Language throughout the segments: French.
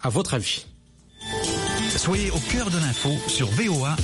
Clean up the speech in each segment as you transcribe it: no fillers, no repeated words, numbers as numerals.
à votre avis? Soyez au cœur de l'info sur VOA.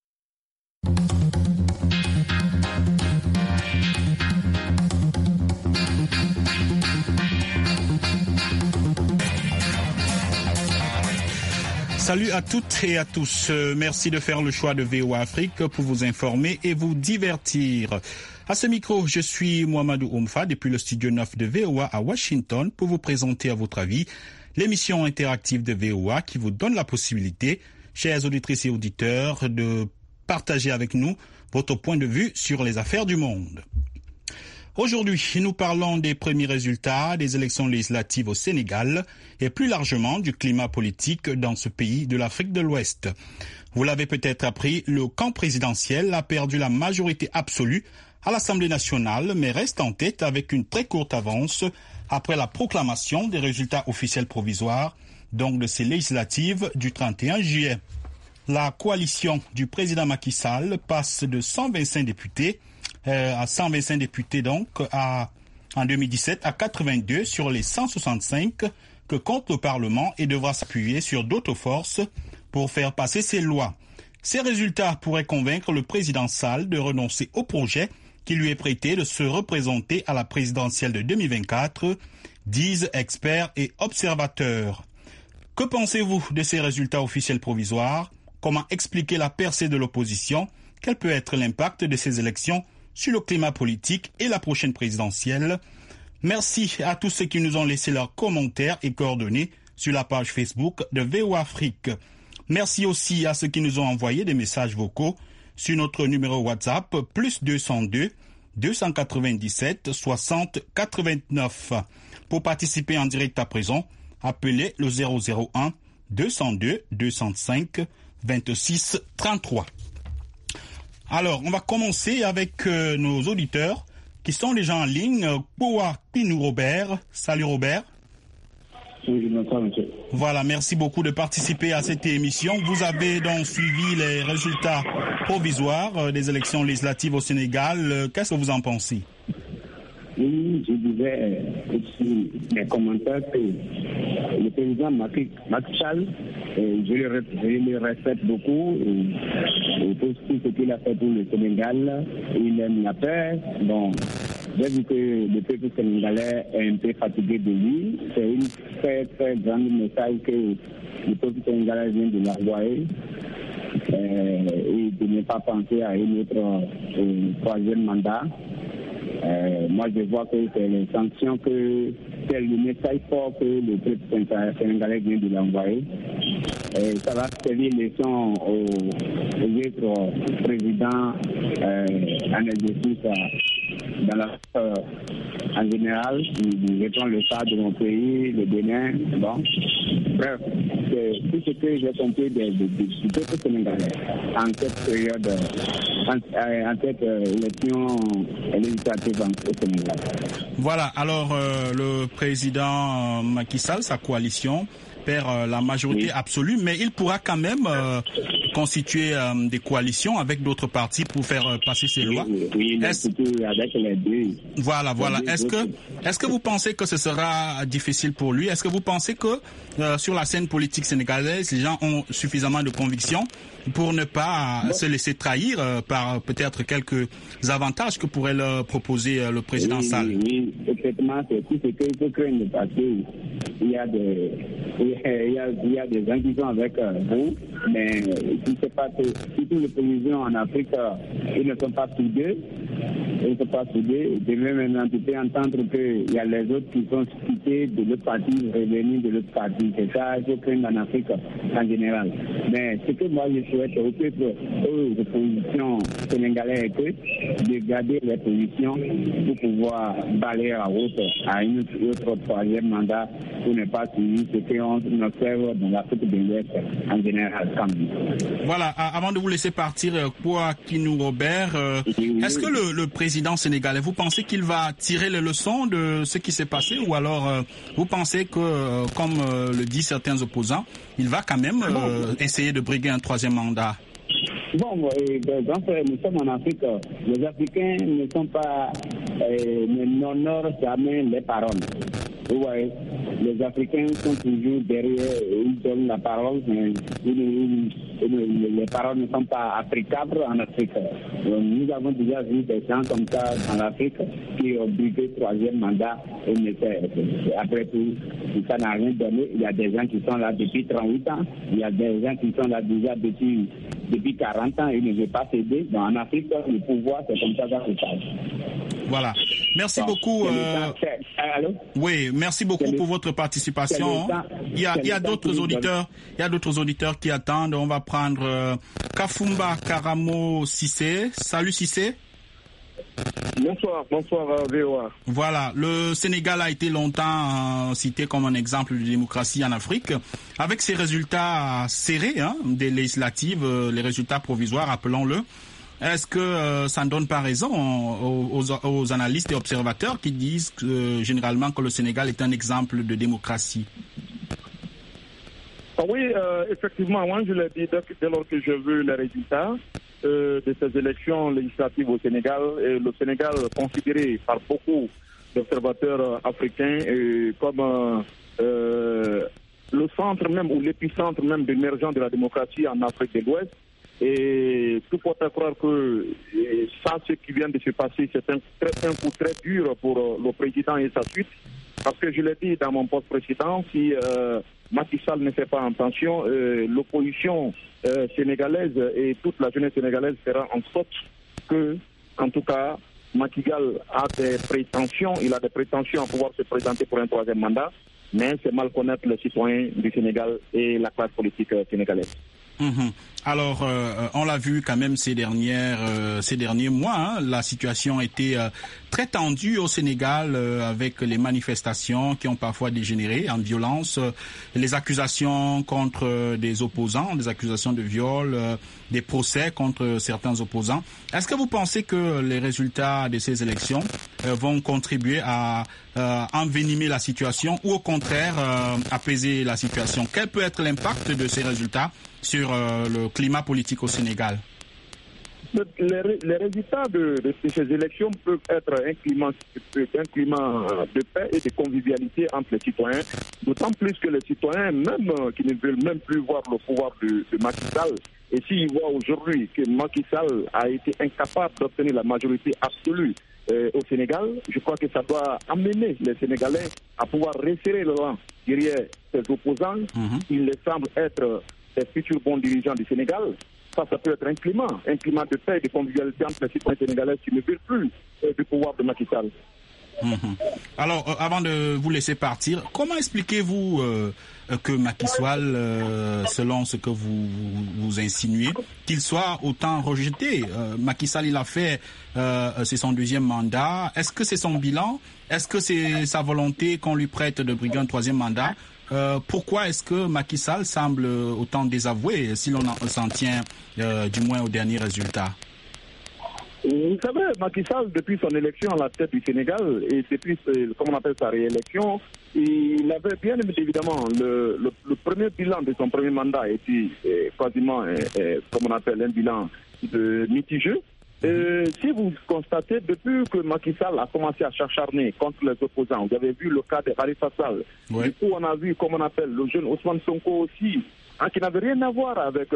Salut à toutes et à tous. Merci de faire le choix de VOA Afrique pour vous informer et vous divertir. À ce micro, je suis Mohamedou Oumfa depuis le studio 9 de VOA à Washington pour vous présenter à votre avis l'émission interactive de VOA qui vous donne la possibilité, chers auditrices et auditeurs, de partager avec nous votre point de vue sur les affaires du monde. Aujourd'hui, nous parlons des premiers résultats des élections législatives au Sénégal et plus largement du climat politique dans ce pays de l'Afrique de l'Ouest. Vous l'avez peut-être appris, le camp présidentiel a perdu la majorité absolue à l'Assemblée nationale, mais reste en tête avec une très courte avance après la proclamation des résultats officiels provisoires, donc de ces législatives du 31 juillet. La coalition du président Macky Sall passe de 125 députés à 125 députés donc en 2017 à 82 sur les 165 que compte le Parlement et devra s'appuyer sur d'autres forces pour faire passer ses lois. Ces résultats pourraient convaincre le président Sall de renoncer au projet qui lui est prêté de se représenter à la présidentielle de 2024, disent experts et observateurs. Que pensez-vous de ces résultats officiels provisoires? Comment expliquer la percée de l'opposition? Quel peut être l'impact de ces élections sur le climat politique et la prochaine présidentielle? Merci à tous ceux qui nous ont laissé leurs commentaires et coordonnées sur la page Facebook de VOA Afrique. Merci aussi à ceux qui nous ont envoyé des messages vocaux sur notre numéro WhatsApp plus 202 297 60 89. Pour participer en direct à présent, appelez le 001 202 205 26 33. Alors, on va commencer avec nos auditeurs qui sont déjà en ligne. Poa Pinou Robert. Salut Robert. Oui, bonsoir, monsieur. Voilà, merci beaucoup de participer à cette émission. Vous avez donc suivi les résultats provisoires des élections législatives au Sénégal. Qu'est-ce que vous en pensez? Oui, je disais aussi mes commentaires que le président Macky Sall, je le respecte beaucoup et pour tout ce qu'il a fait pour le Sénégal, il aime la paix. Bon, j'ai vu que le peuple sénégalais est un peu fatigué de lui. C'est une très très grande message que le peuple sénégalais vient de l'envoyer. Et de ne pas penser à un autre troisième mandat. Moi, je vois que c'est les sanctions c'est le message fort que le peuple sénégalais vient de l'envoyer. Ça va servir leçon aux autres présidents en exercice dans la en général. Nous étions le cas de mon pays, le Bénin. Bon. Bref, c'est tout ce que j'ai compris du peuple sénégalais en cette période, en cette élection législative au Sénégal. Voilà, alors le président Macky Sall, sa coalition, perd la majorité absolue, mais il pourra quand même constituer des coalitions avec d'autres partis pour faire passer ses lois. Oui, avec les deux. Voilà. Est-ce que vous pensez que ce sera difficile pour lui? Est-ce que vous pensez que sur la scène politique sénégalaise, les gens ont suffisamment de conviction pour ne pas se laisser trahir par peut-être quelques avantages que pourrait leur proposer le président Sall? Oui, effectivement, c'est tout ce qu'il faut craindre parce qu'il y a des gens qui sont avec vous, mais je ne sais pas que surtout les présidents en Afrique, ils ne sont pas soudés. Ils ne sont pas soudés. De même, maintenant, tu peux entendre qu'il y a les autres qui sont quittés de l'autre parti, revenus de l'autre parti. C'est ça, je crains en Afrique en général. Mais ce que moi, je souhaite au peuple, aux oppositions sénégalaises, de garder les positions pour pouvoir balayer à une autre troisième mandat pour ne pas suivre ce qu'on observe dans l'Afrique de l'Ouest en général. Voilà, avant de vous laisser partir, Kouakinou Robert, est-ce que le président sénégalais, vous pensez qu'il va tirer les leçons de ce qui s'est passé ou alors vous pensez que, comme le disent certains opposants, il va quand même essayer de briguer un troisième mandat? Bon, nous sommes en Afrique. Les Africains ne sont pas, n'honorent jamais les paroles. Vous voyez, les Africains sont toujours derrière, ils donnent la parole, mais les paroles ne sont pas applicables en Afrique. Nous avons déjà vu des gens comme ça en Afrique qui ont brigué troisième mandat et après tout, ça n'a rien donné. Il y a des gens qui sont là depuis 38 ans, il y a des gens qui sont là déjà depuis 40 ans et ne veulent pas céder. En Afrique, le pouvoir, c'est comme ça que ça se passe. Voilà. Merci beaucoup. Oui, merci beaucoup pour votre participation. Il y a d'autres auditeurs. Il y a d'autres auditeurs qui attendent. On va prendre Kafumba Karamo Sissé. Salut Sissé. Bonsoir VOA. Voilà, le Sénégal a été longtemps cité comme un exemple de démocratie en Afrique, avec ses résultats serrés des législatives, les résultats provisoires, appelons-le. Est-ce que ça ne donne pas raison aux analystes et observateurs qui disent généralement que le Sénégal est un exemple de démocratie? Oui, effectivement, moi je l'ai dit dès lors que j'ai vu les résultats de ces élections législatives au Sénégal, et le Sénégal considéré par beaucoup d'observateurs africains comme le centre même ou l'épicentre même d'émergence de la démocratie en Afrique de l'Ouest. Et tout porte à croire que sans ce qui vient de se passer, c'est un coup très dur pour le président et sa suite. Parce que je l'ai dit dans mon poste précédent, si Macky Sall ne fait pas attention, l'opposition sénégalaise et toute la jeunesse sénégalaise fera en sorte que, en tout cas, Macky Sall a des prétentions, il a des prétentions à pouvoir se présenter pour un troisième mandat, mais c'est mal connaître les citoyens du Sénégal et la classe politique sénégalaise. Alors, on l'a vu quand même ces derniers mois, la situation était très tendue au Sénégal avec les manifestations qui ont parfois dégénéré en violence, les accusations contre des opposants, des accusations de viol, des procès contre certains opposants. Est-ce que vous pensez que les résultats de ces élections vont contribuer à envenimer la situation ou au contraire apaiser la situation? Quel peut être l'impact de ces résultats sur le climat politique au Sénégal? Les résultats de ces élections peuvent être un climat de paix et de convivialité entre les citoyens, d'autant plus que les citoyens, même qui ne veulent même plus voir le pouvoir de Macky Sall, et s'ils voient aujourd'hui que Macky Sall a été incapable d'obtenir la majorité absolue au Sénégal, je crois que ça doit amener les Sénégalais à pouvoir resserrer le rang derrière ses opposants. Il les semble être des futurs bons dirigeants du Sénégal. Ça peut être un climat de paix et de convivialité entre les citoyens sénégalais qui ne veulent plus du pouvoir de Macky Sall. Alors, avant de vous laisser partir, comment expliquez-vous que Macky Sall, selon ce que vous insinuez, qu'il soit autant rejeté? Macky Sall, il a fait, c'est son deuxième mandat. Est-ce que c'est son bilan? Est-ce que c'est sa volonté qu'on lui prête de briguer un troisième mandat? Pourquoi est-ce que Macky Sall semble autant désavoué si l'on s'en tient du moins aux derniers résultats? Vous savez, Macky Sall, depuis son élection à la tête du Sénégal et depuis, comme on appelle sa réélection, il avait bien évidemment le premier bilan de son premier mandat était quasiment, comme on appelle, un bilan mitigeux. Si vous constatez, depuis que Macky Sall a commencé à s'acharner contre les opposants, vous avez vu le cas de Khalifa Sall. Oui. Du coup, on a vu, comme on appelle, le jeune Ousmane Sonko aussi, qui n'avait rien à voir avec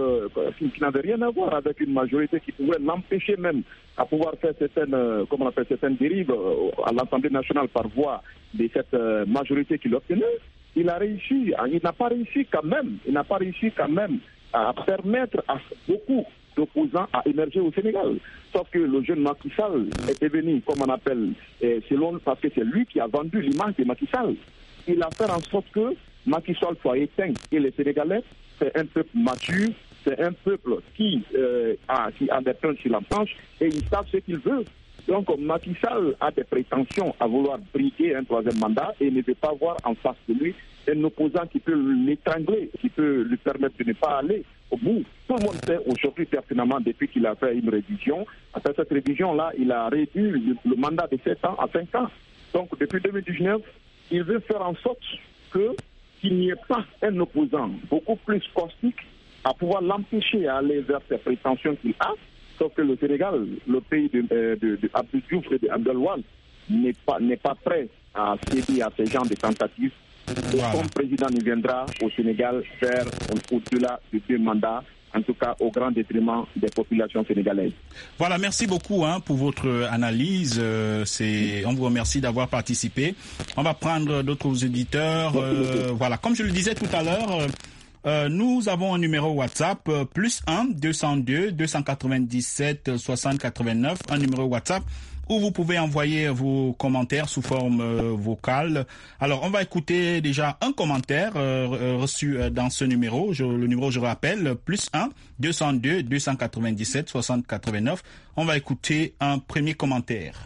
une majorité qui pouvait l'empêcher même à pouvoir faire certaines dérives à l'Assemblée nationale par voie de cette majorité qu'il obtenait. Il n'a pas réussi quand même à permettre à beaucoup d'opposants à émerger au Sénégal. Sauf que le jeune Macky Sall est devenu, comme on appelle, parce que c'est lui qui a vendu l'image de Macky Sall. Il a fait en sorte que Macky Sall soit éteint. Et les Sénégalais, c'est un peuple mature, c'est un peuple qui a des plans sur la planche et ils savent ce qu'il veut. Donc Macky Sall a des prétentions à vouloir briguer un troisième mandat et ne veut pas voir en face de lui un opposant qui peut l'étrangler, qui peut lui permettre de ne pas aller au bout. Tout le monde sait aujourd'hui pertinemment, depuis qu'il a fait une révision, après cette révision-là, il a réduit le mandat de 7 ans à 5 ans. Donc depuis 2019, il veut faire en sorte qu'il n'y ait pas un opposant beaucoup plus caustique à pouvoir l'empêcher à aller vers ses prétentions qu'il a. Sauf que le Sénégal, le pays d'Abdou Diouf et d'Abdel Wade, n'est pas prêt à céder à ces genres de tentatives Et comme président, il viendra au Sénégal faire au-delà de 2 mandats, en tout cas au grand détriment des populations sénégalaises. Voilà, merci beaucoup pour votre analyse. On vous remercie d'avoir participé. On va prendre d'autres auditeurs. Voilà, comme je le disais tout à l'heure, nous avons un numéro WhatsApp, +1 202 297 60 89, un numéro WhatsApp où vous pouvez envoyer vos commentaires sous forme vocale. Alors, on va écouter déjà un commentaire reçu dans ce numéro. Le numéro, je rappelle, +1 202 297 60 89. On va écouter un premier commentaire.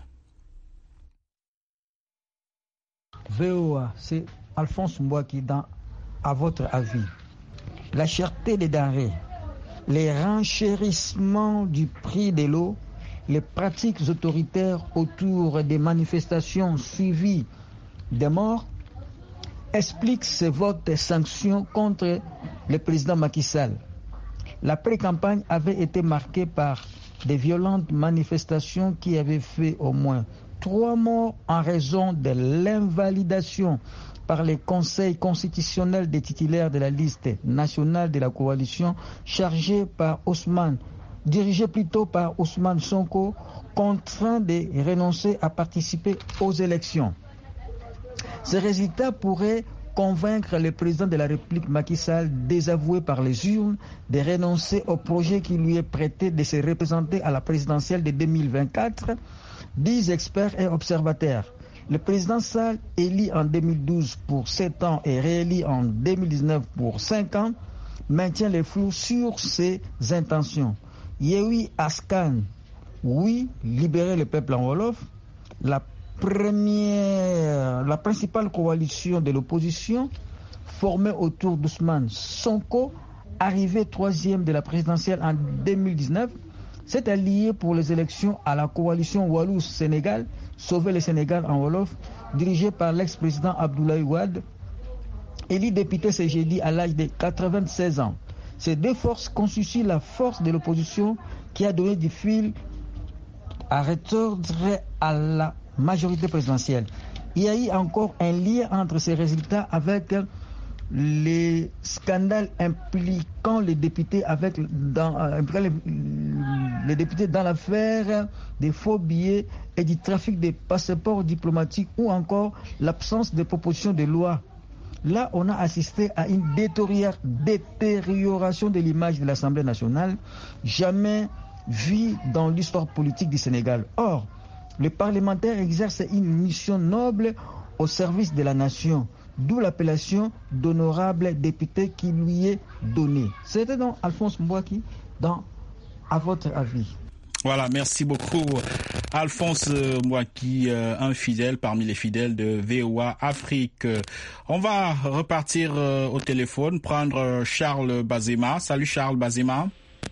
VOA, c'est Alphonse Mbouaki à votre avis. La cherté des denrées, les renchérissements du prix de l'eau, les pratiques autoritaires autour des manifestations suivies des morts expliquent ces votes et sanctions contre le président Macky Sall. La pré-campagne avait été marquée par des violentes manifestations qui avaient fait au moins 3 morts en raison de l'invalidation par les conseils constitutionnels des titulaires de la liste nationale de la coalition dirigé plutôt par Ousmane Sonko, contraint de renoncer à participer aux élections. Ces résultats pourraient convaincre le président de la République Macky Sall, désavoué par les urnes, de renoncer au projet qui lui est prêté de se représenter à la présidentielle de 2024, disent experts et observateurs. Le président Sall, élu en 2012 pour 7 ans et réélu en 2019 pour 5 ans, maintient le flou sur ses intentions. Yehui Askan, oui, libérer le peuple en Wolof, la principale coalition de l'opposition, formée autour d'Ousmane Sonko, arrivé 3e de la présidentielle en 2019, s'est allié pour les élections à la coalition Walous-Sénégal, Sauver le Sénégal en Wolof, dirigée par l'ex-président Abdoulaye Wade, élu député ce jeudi à l'âge de 96 ans. Ces 2 forces constituent la force de l'opposition qui a donné du fil à retordre à la majorité présidentielle. Il y a eu encore un lien entre ces résultats avec les scandales impliquant les députés dans l'affaire des faux billets et du trafic des passeports diplomatiques ou encore l'absence de propositions de loi. Là, on a assisté à une détérioration de l'image de l'Assemblée nationale, jamais vue dans l'histoire politique du Sénégal. Or, le parlementaire exerce une mission noble au service de la nation, d'où l'appellation d'honorable député qui lui est donnée. C'était donc Alphonse Mbouaki à votre avis. Voilà, merci beaucoup Alphonse Mbouaki, un fidèle parmi les fidèles de VOA Afrique. On va repartir au téléphone, prendre Charles Bazema. Salut Charles Bazema.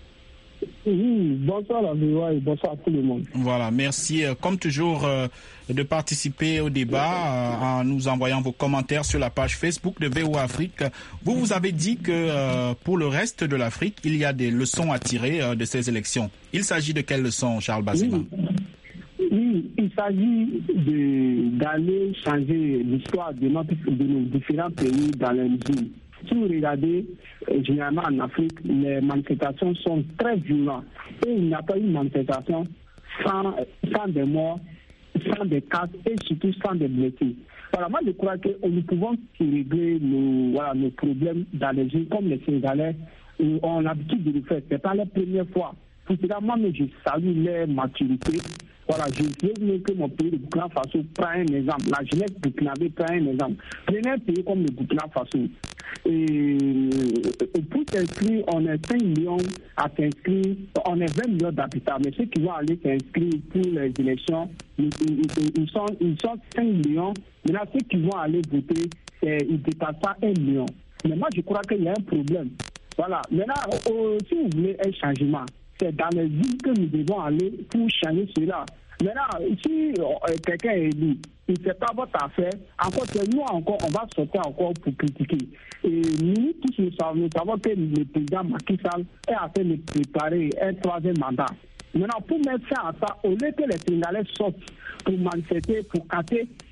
Oui, bonsoir à VOA et bonsoir à tout le monde. Voilà, merci comme toujours de participer au débat en nous envoyant vos commentaires sur la page Facebook de VOA Afrique. Vous avez dit que pour le reste de l'Afrique, il y a des leçons à tirer de ces élections. Il s'agit de quelles leçons, Charles Bazema? Oui, il s'agit d'aller changer l'histoire de nos différents pays dans les villes. Si vous regardez, généralement en Afrique, les manifestations sont très violentes. Et il n'y a pas eu de manifestation sans des morts, sans des cas et surtout sans des blessés. Voilà, moi je crois que nous pouvons régler nos problèmes dans les villes comme les Sénégalais ont l'habitude de le faire. Ce n'est pas la première fois. Pour cela, moi, je salue leur maturité. Voilà, je veux que mon pays, le Burkina Faso, prend un exemple. La jeunesse burkinabé prend un exemple. Prenez un pays comme le Burkina Faso. Et pour s'inscrire, on est 5 millions à s'inscrire, on est 20 millions d'habitants. Mais ceux qui vont aller s'inscrire pour les élections, ils sont 5 millions. Maintenant, ceux qui vont aller voter, ils dépassent pas 1 million. Mais moi, je crois qu'il y a un problème. Voilà. Maintenant, si vous voulez un changement, c'est dans les villes que nous devons aller pour changer cela. Maintenant, si quelqu'un est élu, il ne fait pas votre affaire, encore nous encore, on va sortir encore pour critiquer. Et nous tous nous savons que le président Macky Sall est en train de préparer un 3e mandat. Maintenant, pour mettre fin à ça, au lieu que les Sénégalais sortent pour manifester, pour casser,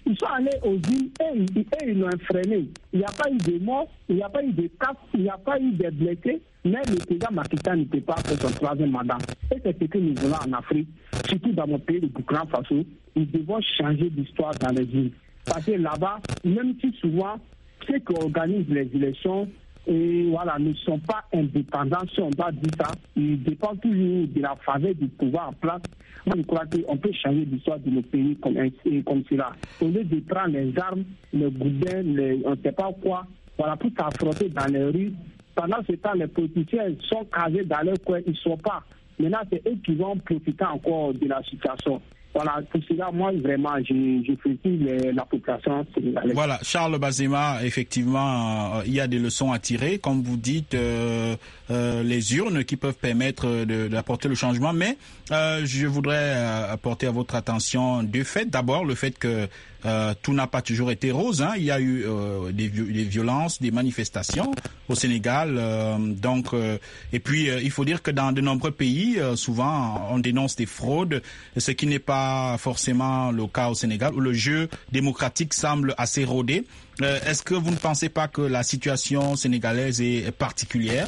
Ils sont allés aux îles et ils l'ont freiné. Il n'y a pas eu de morts, il n'y a pas eu de cas, il n'y a pas eu de blessés, mais le président Macky Sall ne peut pas faire son troisième mandat. Et c'est ce que nous voulons en Afrique, surtout dans mon pays, le Burkina Faso. Nous devons changer d'histoire dans les îles. Parce que là-bas, même si souvent, ceux qui organisent les élections, et voilà, ne sont pas indépendants, si on doit dire ça, ils dépendent toujours de la faveur du pouvoir en place. Moi, je crois qu'on peut changer l'histoire de nos pays comme cela. Au lieu de prendre les armes, les gourdins, on ne sait pas quoi, voilà, pour s'affronter dans les rues. Pendant ce temps, les politiciens sont casés dans leur coin, ils ne sont pas. Maintenant, c'est eux qui vont profiter encore de la situation. Voilà, pour cela, moi, vraiment, je félicite la population sénégalaise. Voilà, Charles Bazema, effectivement, il y a des leçons à tirer. Comme vous dites, les urnes qui peuvent permettre d'apporter le changement. Mais je voudrais apporter à votre attention deux faits. D'abord, le fait que tout n'a pas toujours été rose. Hein. Il y a eu des violences, des manifestations au Sénégal. Et puis, il faut dire que dans de nombreux pays, souvent, on dénonce des fraudes, ce qui n'est pas forcément le cas au Sénégal, où le jeu démocratique semble assez rodé. Est-ce que vous ne pensez pas que la situation sénégalaise est particulière?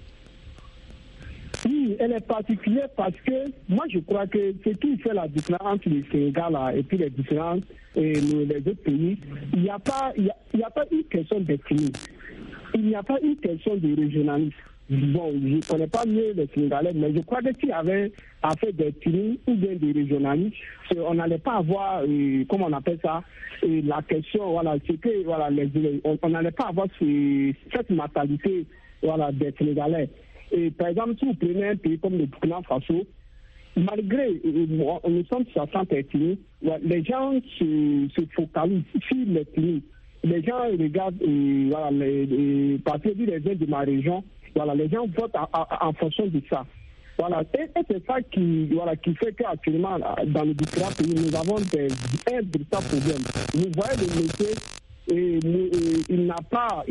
Oui, elle est particulière parce que moi je crois que ce qui fait la différence entre le Sénégal et puis les différences et les autres pays, il n'y a pas une question d'ethnie, il n'y a pas une question de régionalisme. Bon, je ne connais pas mieux les Sénégalais, mais je crois que s'il y avait affaire d'ethnie ou bien de régionalisme, on n'allait pas avoir, comment on appelle ça, la question, voilà, c'est que, voilà, on n'allait pas avoir cette mentalité, voilà, des Sénégalais. Et par exemple, si vous prenez un pays comme le Burkina Faso, malgré nous sommes 60 ethnies, les gens se focalisent sur l'ethnie. Les gens regardent, voilà, parce que les gens de ma région, voilà, les gens votent en fonction de ça. Voilà, et c'est ça qui fait qu'actuellement, dans les différents pays, nous avons un véritable problème. Vous voyez le métier. Il n'est pas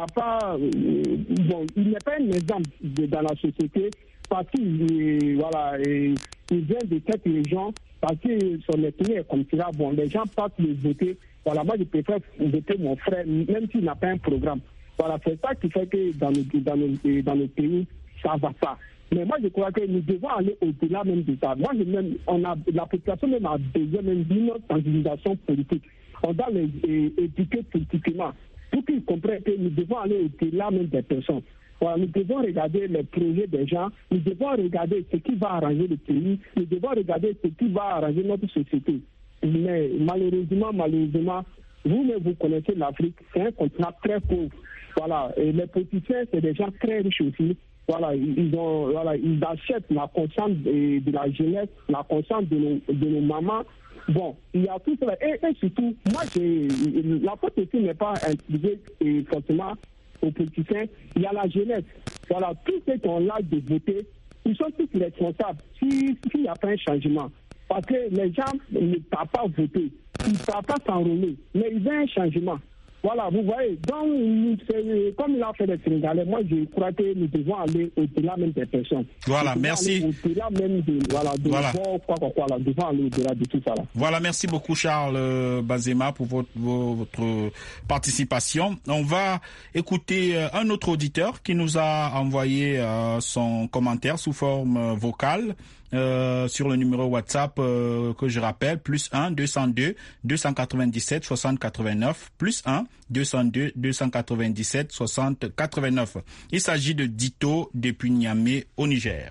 un exemple dans la société parce qu'il voilà, il vient de cette région, parce que son ethnie est comme cela. Bon, les gens partent le voter. Voilà, moi je préfère voter mon frère, même s'il n'a pas un programme. Voilà, c'est ça qui fait que dans nos pays, ça ne va pas. Mais moi je crois que nous devons aller au-delà même de ça. Moi, la population même a besoin même d'une sensibilisation politique. On doit les éduquer politiquement pour qu'ils comprennent que nous devons aller au-delà même des personnes. Voilà, nous devons regarder les projets des gens, nous devons regarder ce qui va arranger le pays, nous devons regarder ce qui va arranger notre société. Mais malheureusement, vous-même vous connaissez l'Afrique, c'est un continent très pauvre. Voilà, et les politiciens, c'est des gens très riches aussi. Voilà, ils achètent la conscience de la jeunesse, la conscience de nos mamans. Bon, il y a tout cela. Et surtout, moi, la faute aussi n'est pas impliquée forcément aux politiciens. Il y a la jeunesse. Voilà, tous ceux qui ont l'âge de voter, ils sont tous responsables s'il n'y a pas un changement. Parce que les gens ne peuvent pas voter, ils ne peuvent pas s'enrôler, mais il y a un changement. Voilà, vous voyez, donc, comme il a fait les Sénégalais, moi je crois que nous devons aller au-delà même des personnes. Voilà, merci. Au-delà même de devant aller au-delà de tout ça. Là. Voilà, merci beaucoup Charles Bazema pour votre participation. On va écouter un autre auditeur qui nous a envoyé son commentaire sous forme vocale. Sur le numéro WhatsApp que je rappelle, +1 202 297 60 89, +1 202 297 60 89. Il s'agit de Dito depuis Niamey au Niger.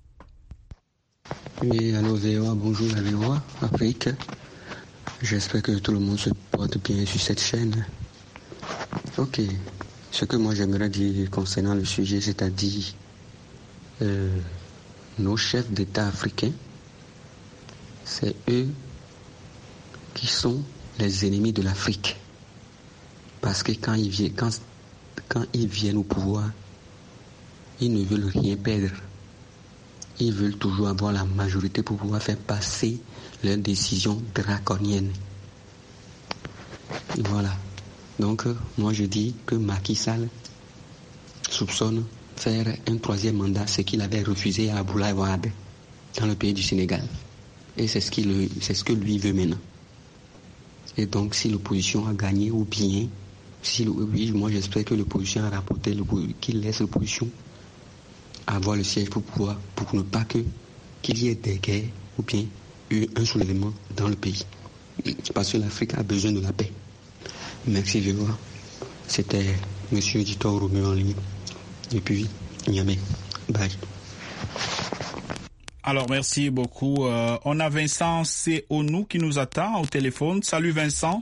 Oui, allô VOA, bonjour la VOA Afrique. J'espère que tout le monde se porte bien sur cette chaîne. Ok, ce que moi j'aimerais dire concernant le sujet, c'est-à-dire nos chefs d'État africains, c'est eux qui sont les ennemis de l'Afrique. Parce que quand ils viennent au pouvoir, ils ne veulent rien perdre. Ils veulent toujours avoir la majorité pour pouvoir faire passer leurs décisions draconiennes. Et voilà. Donc, moi je dis que Macky Sall soupçonne faire un troisième mandat, ce qu'il avait refusé à Abdoulaye Wade dans le pays du Sénégal. Et c'est ce que lui veut maintenant. Voilà. Merci beaucoup. Voilà, merci beaucoup Dito depuis Niamey au Niger. Et donc, si l'opposition a gagné ou bien, oui, moi j'espère que l'opposition a rapporté, qu'il laisse l'opposition avoir le siège pour ne pas qu'il y ait des guerres ou bien un soulèvement dans le pays. Parce que l'Afrique a besoin de la paix. Merci VOA. C'était M. Editor Roméo en ligne. Et puis, Niamey. Bye. Alors, merci beaucoup. On a Vincent Seonou qui nous attend au téléphone. Salut Vincent.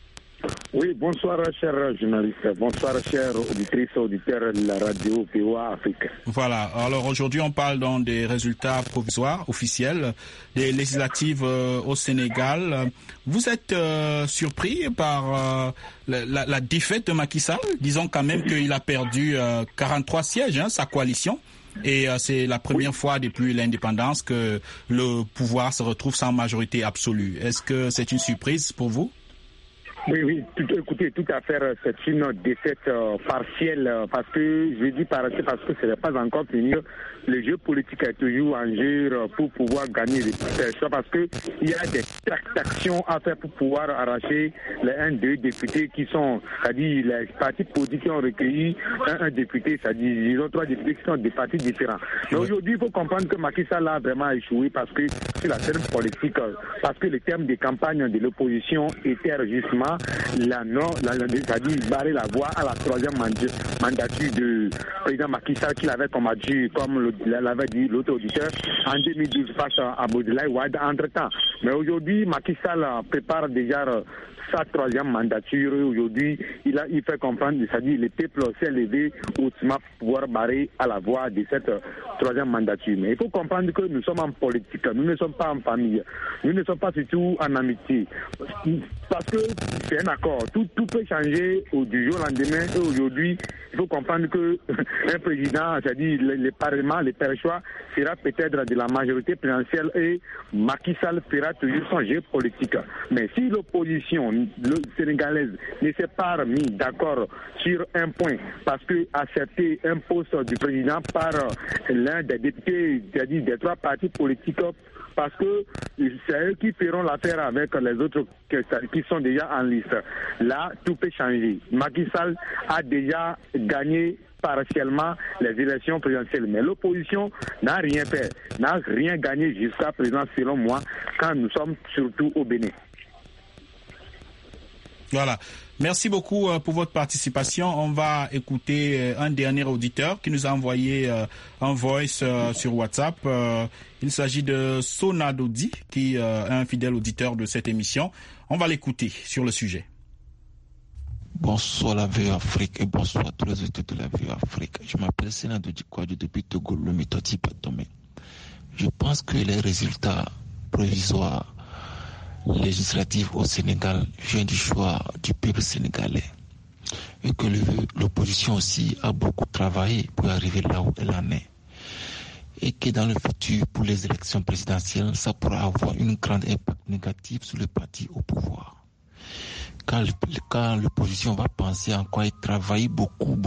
Oui, bonsoir chers journalistes, bonsoir chers auditrices et auditeurs de la radio VOA Afrique. Voilà, alors aujourd'hui on parle donc des résultats provisoires officiels des législatives au Sénégal. Vous êtes surpris par la défaite de Macky Sall? Disons quand même qu'il a perdu 43 sièges, sa coalition. Et c'est la première fois depuis l'indépendance que le pouvoir se retrouve sans majorité absolue. Est-ce que c'est une surprise pour vous? Oui, écoutez, tout à fait, c'est une défaite partielle parce que, je dis parce que ce n'est pas encore fini. Le jeu politique est toujours en jeu pour pouvoir gagner des élections parce que il y a des tractations à faire pour pouvoir arracher les 1-2 députés qui sont, c'est-à-dire les partis politiques qui ont recueilli un député, c'est-à-dire ils ont 3 députés qui sont des partis différents. Mais aujourd'hui, il faut comprendre que Macky Sall a vraiment échoué parce que sur la scène politique, parce que le terme de campagne de l'opposition était justement c'est-à-dire barrer la voie à la 3e mandature du président Macky Sall qu'il avait combattu, comme l'avait dit l'autre auditeur, en 2012 face à Abdoulaye Wade entre-temps. Mais aujourd'hui, Macky Sall prépare déjà sa 3e mandature. Aujourd'hui, il fait comprendre, c'est-à-dire le peuple s'est levé hautement pour pouvoir barrer à la voie de cette 3e mandature. Mais il faut comprendre que nous sommes en politique, nous ne sommes pas en famille, nous ne sommes pas surtout en amitié. Parce que c'est un accord, tout peut changer du jour au lendemain. Et aujourd'hui, il faut comprendre que un président, c'est-à-dire le Parlement, le choix sera peut-être de la majorité présidentielle et Macky Sall fera toujours son jeu politique. Mais si l'opposition sénégalaise ne s'est pas mis d'accord sur un point, parce que accepter un poste du président par l'un des députés, c'est-à-dire des 3 partis politiques, parce que c'est eux qui feront l'affaire avec les autres qui sont déjà en liste. Là, tout peut changer. Macky Sall a déjà gagné partiellement les élections présidentielles, mais l'opposition n'a rien fait, n'a rien gagné jusqu'à présent, selon moi, quand nous sommes surtout au Bénin. Voilà. Merci beaucoup pour votre participation. On va écouter un dernier auditeur qui nous a envoyé un voice sur WhatsApp. Il s'agit de Sona Dodi, qui est un fidèle auditeur de cette émission. On va l'écouter sur le sujet. Bonsoir la VOA Afrique et bonsoir à tous les auditeurs de la VOA Afrique. Je m'appelle Sona Dodi Kouadou depuis Togo, le Mitoti Patomé. Je pense que les résultats provisoires législative au Sénégal vient du choix du peuple sénégalais et que l'opposition aussi a beaucoup travaillé pour arriver là où elle en est et que dans le futur pour les élections présidentielles ça pourra avoir une grande impact négatif sur le parti au pouvoir quand l'opposition va penser encore et travailler beaucoup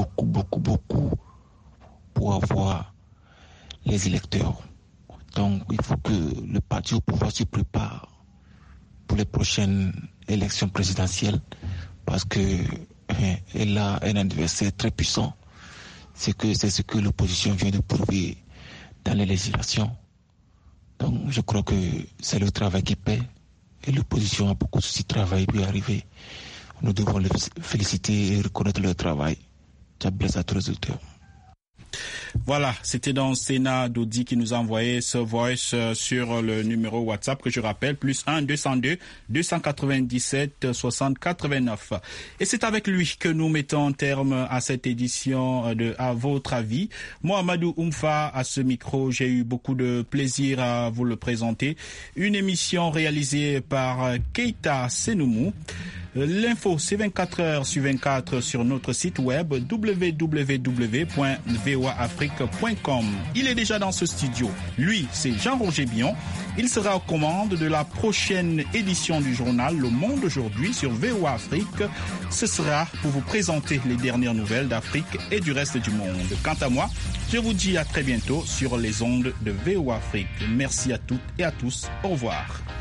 pour avoir les électeurs. Donc il faut que le parti au pouvoir se prépare pour les prochaines élections présidentielles parce que elle a un adversaire très puissant. C'est ce que l'opposition vient de prouver dans les législations. Donc je crois que c'est le travail qui paie et l'opposition a beaucoup de soucis de travail pour y arriver. Nous devons les féliciter et reconnaître leur travail. Ça blesse à tous les auteurs. Voilà, c'était donc Sena Dodi qui nous a envoyé ce voice sur le numéro WhatsApp que je rappelle, +1 202 297 60 89. Et c'est avec lui que nous mettons terme à cette édition de À votre avis. Moi, Amadou Oumfa, à ce micro, j'ai eu beaucoup de plaisir à vous le présenter. Une émission réalisée par Keita Senoumou. L'info, c'est 24 heures sur 24 sur notre site web www.voaafrique.com. Il est déjà dans ce studio. Lui, c'est Jean-Roger Bion. Il sera aux commandes de la prochaine édition du journal Le Monde aujourd'hui sur VOA Afrique. Ce sera pour vous présenter les dernières nouvelles d'Afrique et du reste du monde. Quant à moi, je vous dis à très bientôt sur les ondes de VOA Afrique. Merci à toutes et à tous. Au revoir.